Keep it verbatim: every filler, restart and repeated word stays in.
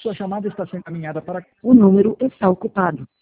Sua chamada está sendo encaminhada para... O número está ocupado.